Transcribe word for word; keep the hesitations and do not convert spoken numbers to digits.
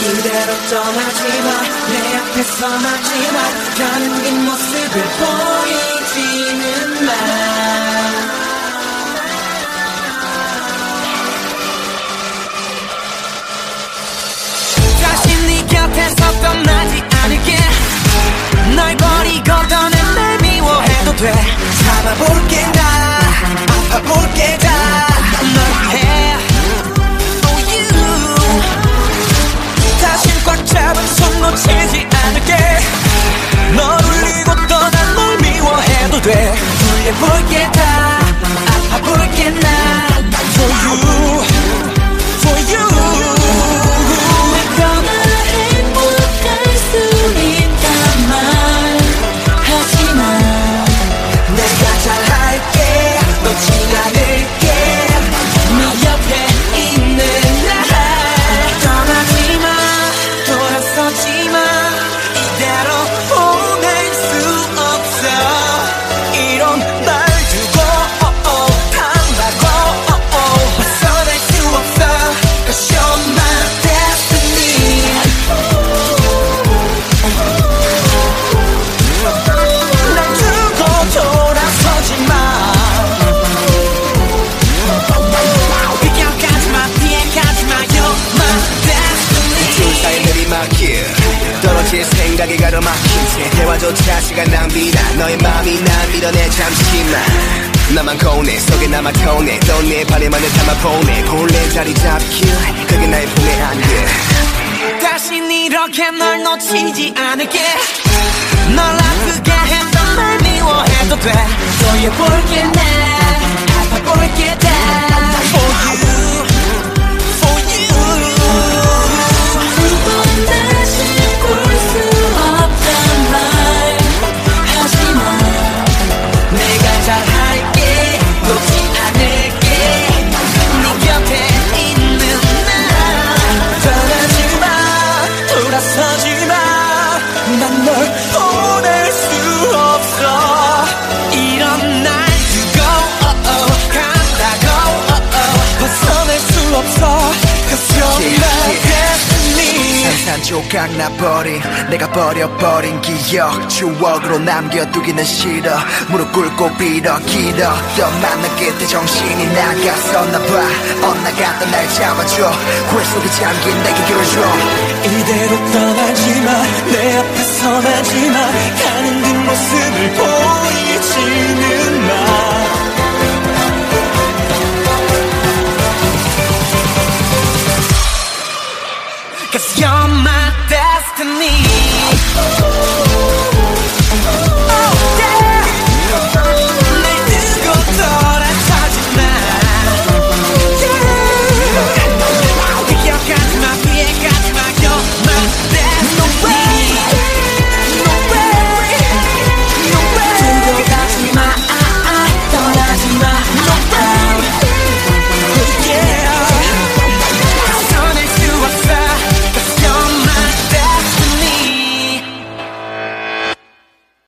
이대로 떠나지마 내 앞에서 마지막 가는 뒷모습을 보이지는 마 다시 네 곁에서 떠나지 않을게 널 버리고 떠난 날 미워해도 돼 참아볼게 나 아파볼게 다 널 해 Oh you 다신 꽉 잡은 손 놓치지 않을게 널 울리고 떠난 널 미워해도 돼 돌려볼게 다 아파볼게 나 For you For you 떨어질 생각이 가로막힌 채 대화조차 시간 낭비다 너의 맘이 날 밀어내 잠시만 나만 거운해 속에 남아 터네 또 내 바래만을 담아 보내 본래 자리 잡길 그게 나의 봄의 안개 다신 이렇게 널 놓치지 않을게 널 아프게 했던 날 미워해도 돼 돌려볼게 나 아파볼게 다 For you For you 조각 나버린 내가 버려버린 기억 추억으로 남겨두기는 싫어 무릎 꿇고 빌어 길어 너 만난 그때 정신이 나갔었나봐 엇나갔던 날 잡아줘 굴 속에 잠긴 내게 길을 줘 이대로 떠나지마 내 앞에서 나지마 가는 뒷모습을 보이지는 마